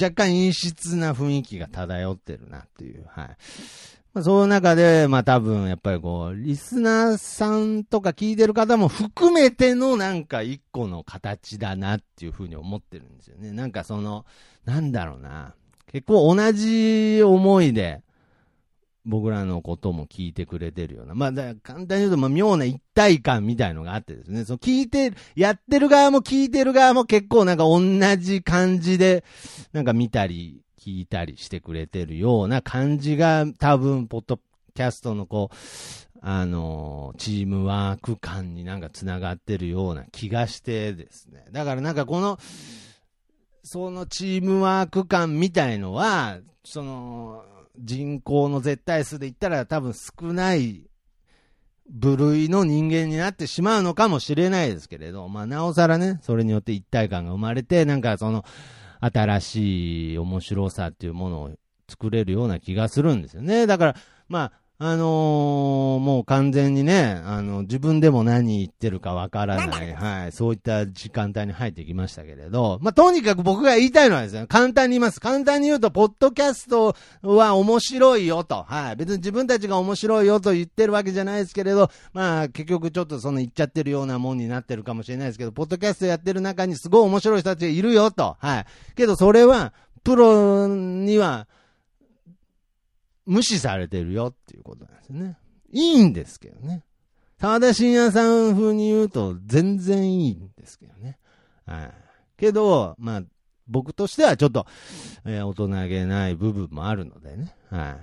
若干陰湿な雰囲気が漂ってるなっていう、はい。まあ、その中で、まあ多分、やっぱりこう、リスナーさんとか聞いてる方も含めてのなんか一個の形だなっていうふうに思ってるんですよね。なんかその、なんだろうな。結構同じ思いで、僕らのことも聞いてくれてるような。まあ、だ簡単に言うと、まあ、妙な一体感みたいのがあってですね。その聞いて、やってる側も聞いてる側も結構なんか同じ感じで、なんか見たり、聞いたりしてくれてるような感じが、多分、ポッドキャストのこう、あのー、チームワーク感になんか繋がってるような気がしてですね。だからなんかこの、そのチームワーク感みたいのは、その、人口の絶対数で言ったら多分少ない部類の人間になってしまうのかもしれないですけれど、まあなおさらね、それによって一体感が生まれて、なんかその新しい面白さっていうものを作れるような気がするんですよね。だから、まあ、あのー、もう完全にね、あの、自分でも何言ってるかわからない、はい、そういった時間帯に入ってきましたけれど、まあ、とにかく僕が言いたいのはですね、簡単に言います。簡単に言うと、ポッドキャストは面白いよと、はい、別に自分たちが面白いよと言ってるわけじゃないですけれど、まあ、結局ちょっとその言っちゃってるようなもんになってるかもしれないですけど、ポッドキャストやってる中にすごい面白い人たちがいるよと、はい。けどそれは、プロには、無視されてるよっていうことなんですよね。いいんですけどね。沢田信也さん風に言うと全然いいんですけどね。はい。けど、まあ、僕としてはちょっと、えー、大人げない部分もあるのでね。はいはいはい。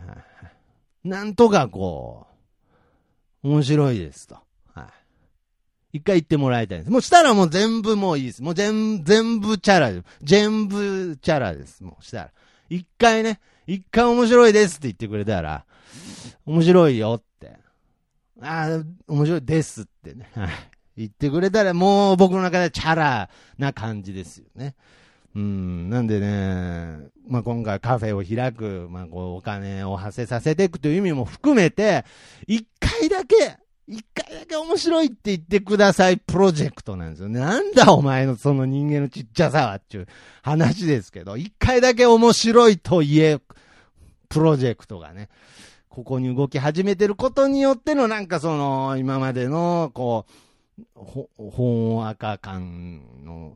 なんとかこう、面白いですと。はい。一回言ってもらいたいです。もうしたらもう全部もういいです。もう全、全部チャラです。全部チャラです。もうしたら。一回ね、一回面白いですって言ってくれたら、面白いよって。ああ、面白いですってね。言ってくれたらもう僕の中でチャラな感じですよね。うん。なんでね、まあ、今回カフェを開く、まあ、こうお金を発生させていくという意味も含めて、一回だけ、一回だけ面白いって言ってくださいプロジェクトなんですよね。なんだお前のその人間のちっちゃさはっていう話ですけど、一回だけ面白いと言え、プロジェクトがね、ここに動き始めてることによってのなんかその今までのこうほほんわか感の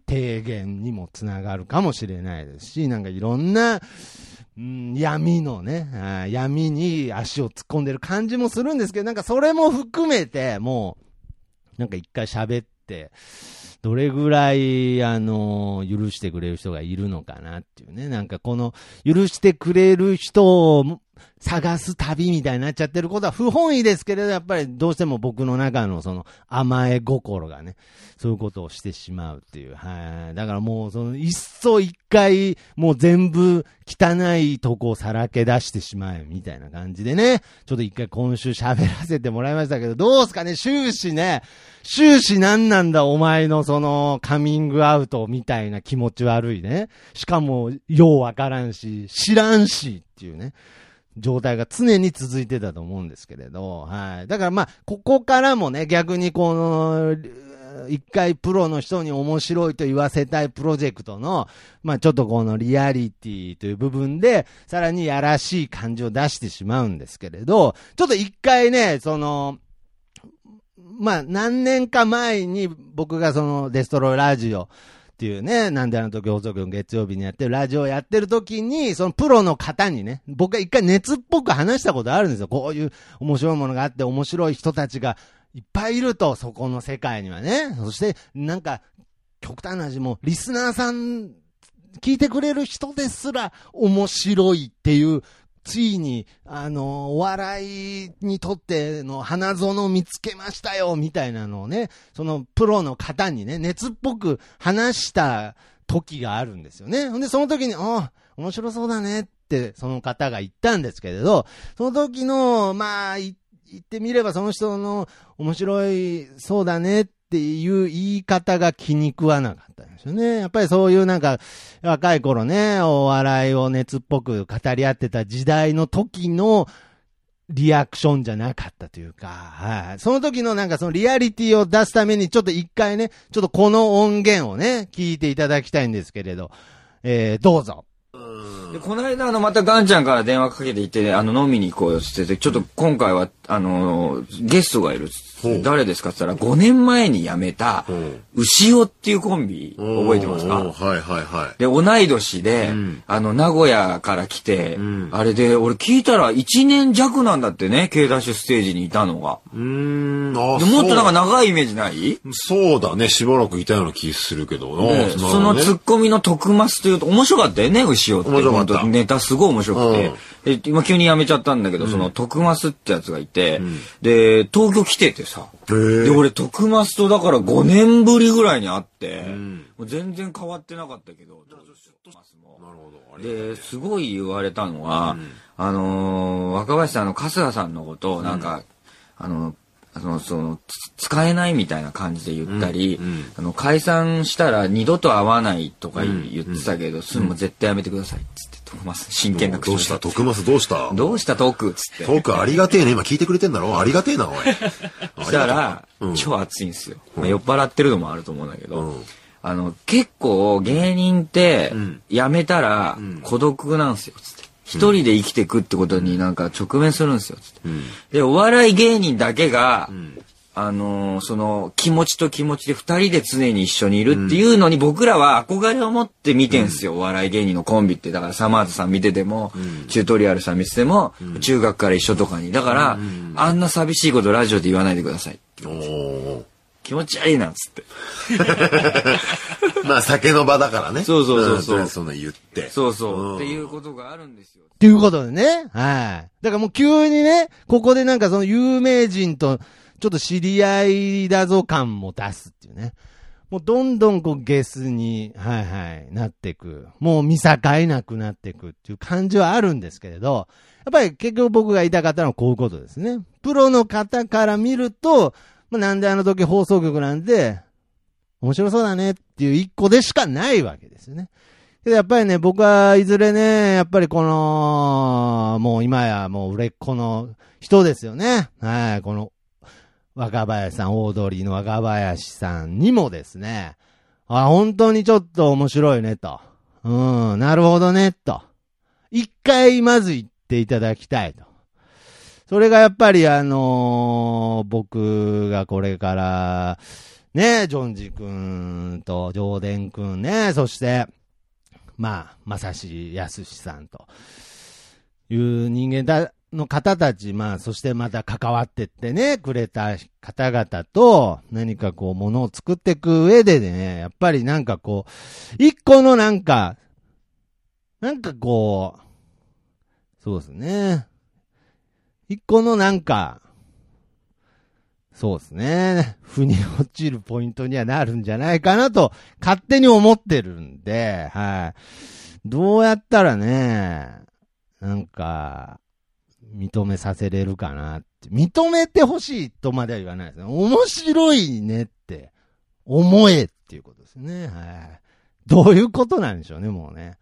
提言にもつながるかもしれないですし、なんかいろんな、うん、闇のね、あ闇に足を突っ込んでる感じもするんですけど、なんかそれも含めて、もう、なんか一回喋って、どれぐらい、あの、許してくれる人がいるのかなっていうね。なんかこの、許してくれる人を探す旅みたいになっちゃってることは不本意ですけれど、やっぱりどうしても僕の中のその甘え心がね、そういうことをしてしまうっていう。はい。だからもうその、いっそ一回、もう全部汚いとこをさらけ出してしまえみたいな感じでね、ちょっと一回今週喋らせてもらいましたけど、どうすかね、終始ね、終始何なんだお前のそのカミングアウトみたいな気持ち悪いね。しかも、ようわからんし、知らんしっていうね。状態が常に続いてたと思うんですけれど、はい。だからまあ、ここからもね、逆にこの、一回プロの人に面白いと言わせたいプロジェクトの、まあちょっとこのリアリティという部分で、さらにやらしい感じを出してしまうんですけれど、ちょっと一回ね、その、まあ何年か前に僕がそのデストロイラジオ、っていうね、なんであの時放送局月曜日にやってるラジオをやってる時に、そのプロの方にね、僕が一回熱っぽく話したことあるんですよ。こういう面白いものがあって面白い人たちがいっぱいいると、そこの世界にはね。そして、なんか、極端な話も、リスナーさん、聞いてくれる人ですら面白いっていう、ついに、あの、お笑いにとっての花園を見つけましたよ、みたいなのをね、そのプロの方にね、熱っぽく話した時があるんですよね。ほんで、その時に、あ、面白そうだねって、その方が言ったんですけれど、その時の、まあ、言ってみればその人の面白いそうだねっていう言い方が気に食わなかったんですよね。やっぱりそういうなんか、若い頃ね、お笑いを熱っぽく語り合ってた時代の時のリアクションじゃなかったというか、はい。その時のなんかそのリアリティを出すためにちょっと一回ね、ちょっとこの音源をね、聞いていただきたいんですけれど、えー、どうぞ。 でこの間あのまたガンちゃんから電話かけていて、ね、あの飲みに行こうよって言ってて、ちょっと今回はあのゲストがいるっつって、誰ですかって言ったらごねんまえに辞めた牛尾っていうコンビ覚えてますか？ はいはいはい。 で同い年で、うん、あの名古屋から来て、うん、あれで俺聞いたらいちねん弱なんだってね、Kダッシュステージにいたのが。 うーん、あ、 でもっとなんか長いイメージない？ そうだね、しばらくいたような気するけどな。 ね、そのツッコミの徳増というと面白かったよね、牛尾って。 面白かった。 ネタすごい面白くて、うん、今急に辞めちゃったんだけど、うん、その徳増ってやつがいて、うん、で東京来ててさ、で俺徳増とだからごねんぶりぐらいに会って、うん、もう全然変わってなかったけど、 なるほど。 ですごい言われたのは、うん、あのー、若林さんの春日さんのことをなんか、うん、あのあのその使えないみたいな感じで言ったり、うんうん、あの解散したら二度と会わないとか言ってたけど、す、うん、もう絶対やめてくださいっつって徳増真剣な口調で。どうした徳増どうしたどうしたトークっつって。 トークありがてえね、今聞いてくれてんだろ、ありがてえなおい。 そしたら、うん、超熱いんですよ、まあ、酔っ払ってるのもあると思うんだけど、うん、あの結構芸人って辞めたら孤独なんですよつって。一人で生きていくってことになんか直面するんですよつって、うん、でお笑い芸人だけが、うん、あのー、その気持ちと気持ちで二人で常に一緒にいるっていうのに僕らは憧れを持って見てんすよ、うん、お笑い芸人のコンビって。だからサマーズさん見てても、うん、チュートリアルさん見てても、うん、中学から一緒とかにだから、うん、あんな寂しいことラジオで言わないでください。お気持ち悪いなっつってまあ酒の場だからね。 そうそうそうそう、 うん、そんな言ってそうそう、うん、っていうことがあるんですよっていうことでね、はい。だからもう急にね、ここでなんかその有名人とちょっと知り合いだぞ感も出すっていうね。もうどんどんこうゲスに、はいはい、なっていく。もう見境なくなっていくっていう感じはあるんですけれど、やっぱり結局僕が言いたかったのはこういうことですね。プロの方から見ると、まあ、なんであの時放送局なんで、面白そうだねっていう一個でしかないわけですよね。けどやっぱりね、僕はいずれね、やっぱりこの、もう今やもう売れっ子の人ですよね。はい、この、若林さん、オードリーの若林さんにもですね、あ、本当にちょっと面白いねと。うん、なるほどね、と。一回まず言っていただきたいと。それがやっぱりあのー、僕がこれからね、ジョンジ君と上田君ね、そして、まあ、まさしやすしさんという人間だ、の方たち、まあ、そしてまた関わってってね、くれた方々と何かこう、ものを作っていく上でね、やっぱりなんかこう、一個のなんか、なんかこう、そうですね。一個のなんか、そうですね。腑に落ちるポイントにはなるんじゃないかなと、勝手に思ってるんで、はい。どうやったらね、なんか、認めさせれるかなって。認めてほしいとまでは言わないですね。面白いねって思えっていうことですね。はい。どういうことなんでしょうね、もうね。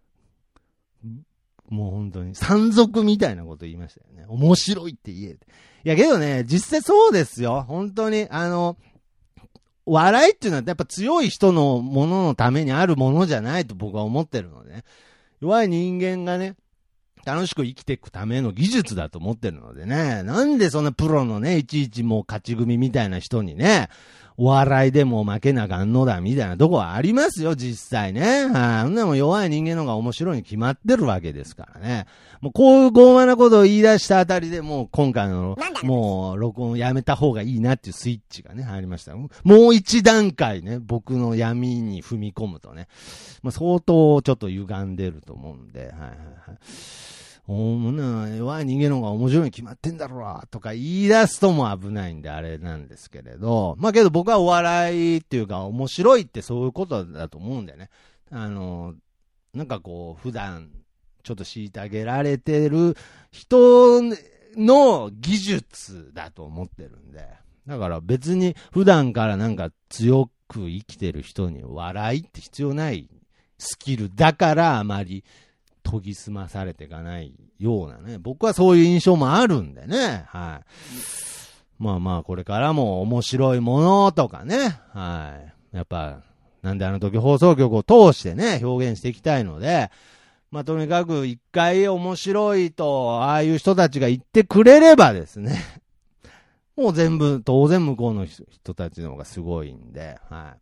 もう本当に山賊みたいなこと言いましたよね。面白いって言えて。いやけどね、実際そうですよ。本当に、あの、笑いっていうのはやっぱ強い人のもののためにあるものじゃないと僕は思ってるのでね。弱い人間がね、楽しく生きていくための技術だと思ってるのでね。なんでそんなプロのね、いちいちもう勝ち組みたいな人にね、お笑いでも負けながんのだみたいなとこはありますよ、実際ね。はい。そんなもん弱い人間の方が面白いに決まってるわけですからね。もうこういう傲慢なことを言い出したあたりでもう今回の、もう録音やめた方がいいなっていうスイッチがね、入りました。もう一段階ね、僕の闇に踏み込むとね、まあ、相当ちょっと歪んでると思うんで、はいはいはい。おもな、弱い人間の方が面白いに決まってんだろうとか言い出すとも危ないんであれなんですけれど、まあけど僕はお笑いっていうか面白いってそういうことだと思うんだよね。あの、なんかこう普段ちょっと虐げられてる人の技術だと思ってるんで、だから別に普段からなんか強く生きてる人に笑いって必要ないスキルだからあまり研ぎ澄まされていかないようなね。僕はそういう印象もあるんでね。はい。まあまあ、これからも面白いものとかね。はい。やっぱ、なんであの時放送局を通してね、表現していきたいので、まあとにかく一回面白いと、ああいう人たちが言ってくれればですね。もう全部、当然向こうの人たちの方がすごいんで、はい。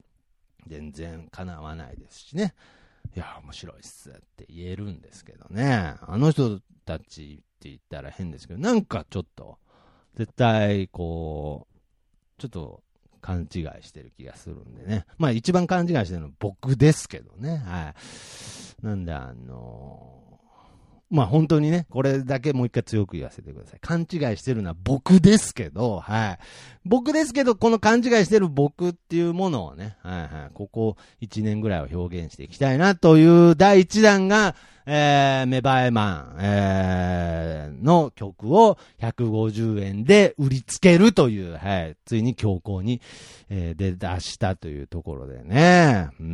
全然叶わないですしね。いや、面白いっすって言えるんですけどね。あの人たちって言ったら変ですけど、なんかちょっと、絶対、こう、ちょっと勘違いしてる気がするんでね。まあ一番勘違いしてるのは僕ですけどね。はい。なんであのー、まあ本当にね、これだけもう一回強く言わせてください。勘違いしてるのは僕ですけど、はい。僕ですけど、この勘違いしてる僕っていうものをね、はいはい。ここいちねんぐらいは表現していきたいなという第一弾が、えー、メバエマン、えー、の曲をひゃくごじゅうえんで売りつけるという、はい。ついに強行に、えー、で出したというところでね。うー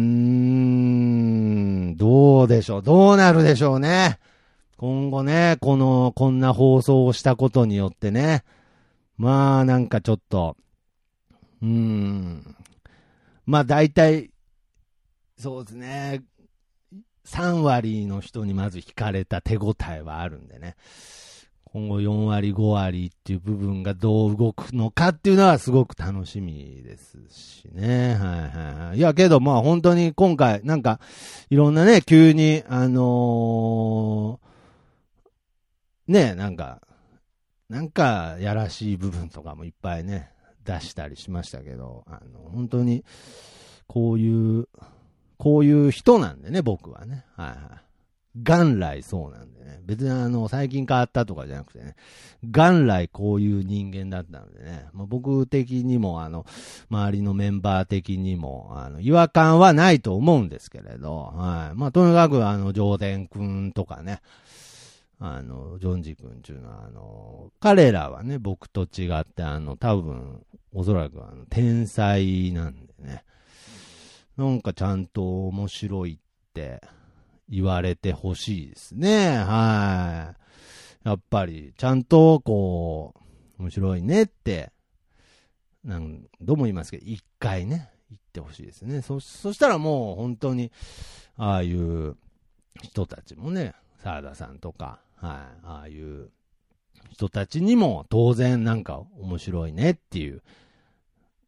ん、どうでしょう。どうなるでしょうね。今後ね、この、こんな放送をしたことによってね、まあなんかちょっと、うーん、まあ大体、そうですね、さんわりの人にまず惹かれた手応えはあるんでね、今後よんわりごわりっていう部分がどう動くのかっていうのはすごく楽しみですしね。はいはいはい。いやけどまあ本当に今回なんかいろんなね、急にあのー、ねえ、なんか、なんか、やらしい部分とかもいっぱいね、出したりしましたけど、あの、本当に、こういう、こういう人なんでね、僕はね。はいはい。元来そうなんでね。別にあの、最近変わったとかじゃなくてね、元来こういう人間だったのでね、まあ、僕的にも、あの、周りのメンバー的にも、あの、違和感はないと思うんですけれど、はい。まあ、とにかく、あの、上田くんとかね、あの、ジョンジ君っていうのは、あの、彼らはね、僕と違って、あの、多分、おそらく、あの、天才なんでね、なんかちゃんと面白いって言われてほしいですね。はい。やっぱり、ちゃんと、こう、面白いねって、なんどうも言いますけど、一回ね、言ってほしいですね。そ、そしたらもう、本当に、ああいう人たちもね、澤田さんとか、はい、ああいう人たちにも当然なんか面白いねっていう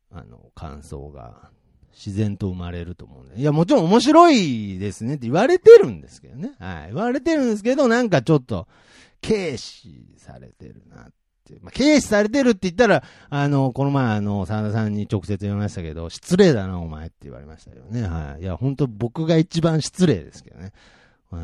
あの、感想が自然と生まれると思うんで。いや、もちろん面白いですねって言われてるんですけどね。はい。言われてるんですけど、なんかちょっと、軽視されてるなって。まあ、軽視されてるって言ったら、あの、この前あの、沢田さんに直接言いましたけど、失礼だな、お前って言われましたけどね。はい。いや、本当僕が一番失礼ですけどね。はい。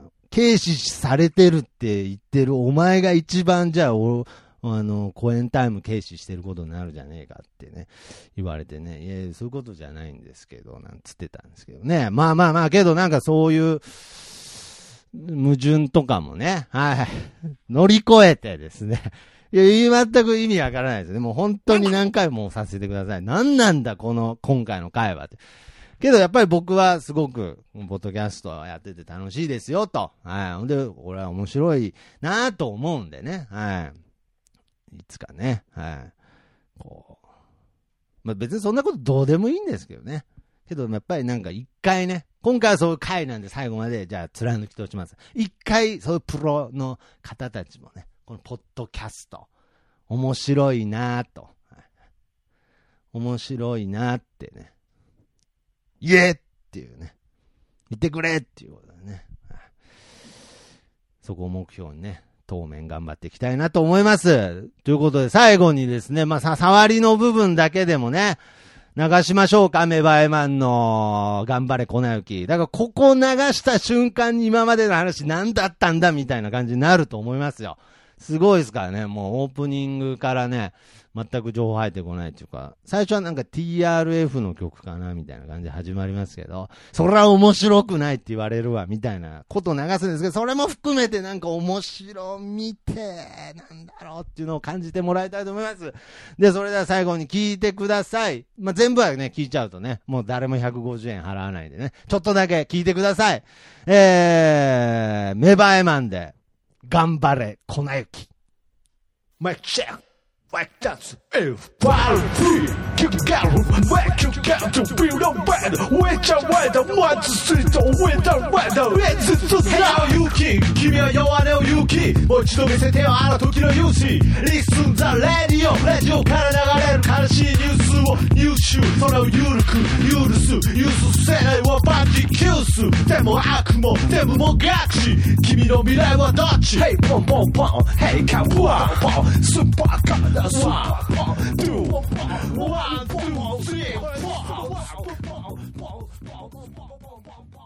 軽視されてるって言ってるお前が一番じゃあ、お、あの、公演タイム軽視してることになるじゃねえかってね、言われてね、いや、そういうことじゃないんですけど、なんつってたんですけどね。まあまあまあ、けどなんかそういう、矛盾とかもね、はい、乗り越えてですね。いや、全く意味わからないですね。もう本当に何回もさせてください。何なんだ、この、今回の会話って。けどやっぱり僕はすごく、ポッドキャストやってて楽しいですよ、と。はい。ほんで、これは面白いなと思うんでね。はい。いつかね。はい。こう。まあ別にそんなことどうでもいいんですけどね。けどやっぱりなんか一回ね、今回はそういう回なんで最後までじゃあ貫き通します。一回そういうプロの方たちもね、このポッドキャスト、面白いなぁと。はい、面白いなぁってね。言えっていうね。言ってくれっていうことだね。はい、そこを目標にね、当面頑張っていきたいなと思います。ということで最後にですね、まあ、さ、触りの部分だけでもね、流しましょうか、メバエマンの頑張れ粉雪。だからここ流した瞬間に今までの話何だったんだみたいな感じになると思いますよ。すごいですからね、もうオープニングからね、全く情報入ってこないっていうか、最初はなんか ティーアールエフ の曲かなみたいな感じで始まりますけど、それは面白くないって言われるわみたいなことを流すんですけど、それも含めてなんか面白みてなんだろうっていうのを感じてもらいたいと思います。で、それでは最後に聞いてください。まあ、全部はね、聞いちゃうとね、もう誰もひゃくごじゅうえん払わないでね、ちょっとだけ聞いてください。えー、メバエマンで、頑張れ粉雪。マイクチェックLike that's if battle free, you got to make you got to build a bed. Which I weather, one to street, winter weather. It's to now, Yuki. 君は弱音を勇気。もう一度見せてよ、あの時の勇姿。Listen the radio, ラジオから流れる悲しいニュースを入手。それをゆるく許す、許すせないはバンジキュース。でも悪も、でももガチ。君の未来はどっち Hey, ポンポンポン Hey, カワーポンスーパーカーOne, two, one, two, three, four.